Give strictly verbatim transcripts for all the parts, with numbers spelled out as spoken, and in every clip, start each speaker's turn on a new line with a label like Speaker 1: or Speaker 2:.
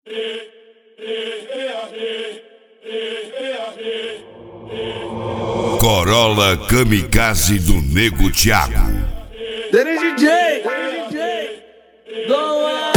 Speaker 1: Corolla Kamikaze do Nego Thiago.
Speaker 2: Dere D J, D J, Doa.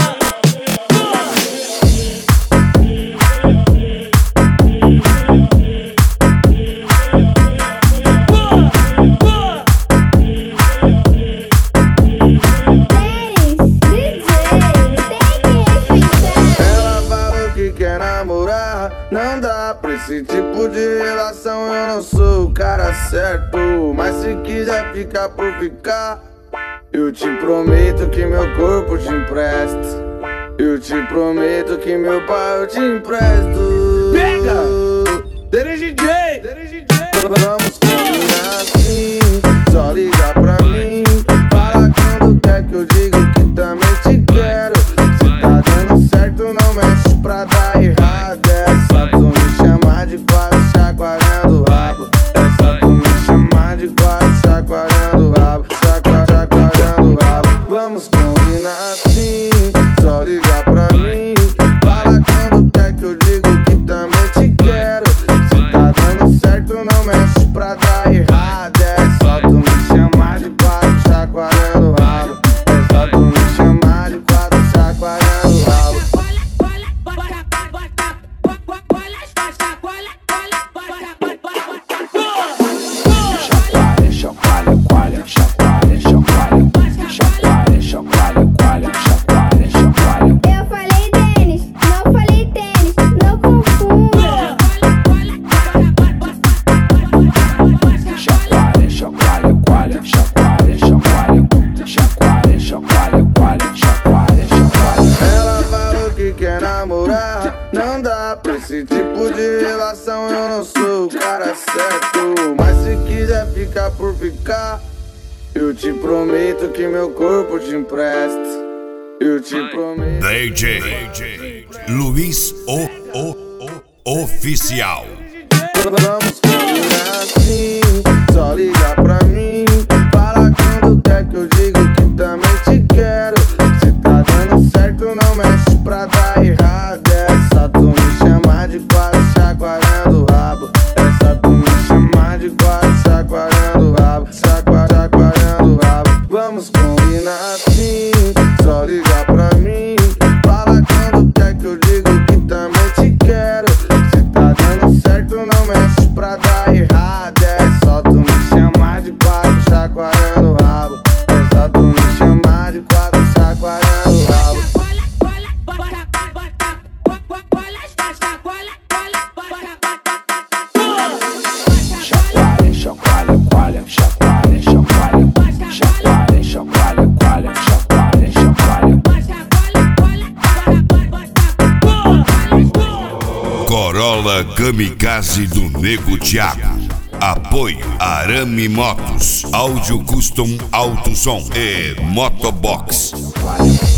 Speaker 3: Ela falou que quer namorar, não dá pra esse tipo de relação. Eu não sou o cara certo, mas se quiser ficar por ficar, eu te prometo que meu corpo te empresto. Eu te prometo que meu pai eu te empresto.
Speaker 2: Pega! Dere D J, Dere D J.
Speaker 3: Vamos combinar assim, só liga pra mim. Fala quando quer que eu digo que também te quero. Se tá dando certo não mexe pra dar errado. É só tu me chamar de quase chacoalhando o rabo. É só tu me chamar de quase chacoalhando o rabo. Chacoalhando, chacoalhando o rabo. Vamos combinar assim, só liga pra mim. Fala quando quer que eu digo que também te quero. Se tá dando certo não mexe pra dar errado. É só tu me chamar de quase chacoalhando o rabo. É só tu me chamar de quase chacoalhando o rabo.
Speaker 4: Chacoalha, chacoalha, coalha, chacoalha, chacoalha, chacoalha, chacoalha, coalha, chacoalha, chacoalha.
Speaker 5: Eu falei tênis, não falei tênis, não confunda.
Speaker 4: Chacoalha, chacoalha, coalha, chacoalha, chacoalha, chacoalha, chacoalha, coalha, chacoalha, chacoalha.
Speaker 3: Ela falou que quer namorar, não dá pra esse tipo de relação. Eu não sou o cara certo, mas se quiser ficar por ficar, eu te prometo que meu corpo te empresto. Eu te prometo.
Speaker 1: D J Luiz O, O, O Oficial.
Speaker 3: Vamos combinar assim, só liga pra mim. Fala quando quer que eu digo que também te quero. Se tá dando certo não mexe pra dar errado. É só tu me chamar de quase chacoalhando o rabo. É só tu me chamar de quase chacoalhando o rabo. Chacoalhando, chacoalhando o rabo. Vamos combinar assim, só liga pra mim. Fala quando quer que eu digo que também te quero. Se tá dando certo não mexe pra dar errado. É só tu me chamar de quase chacoalhando o rabo. É só tu me chamar de quase chacoalhando o rabo.
Speaker 4: Chacoalha, chacoalha, coalha, chacoalha, chacoalha, chacoalha, chacoalha, coalha, chacoalha, chacoalha.
Speaker 1: Corolla Kamikaze do Nego Thiago. Apoio Arame Motos, Áudio Custom Alto Som e Motobox.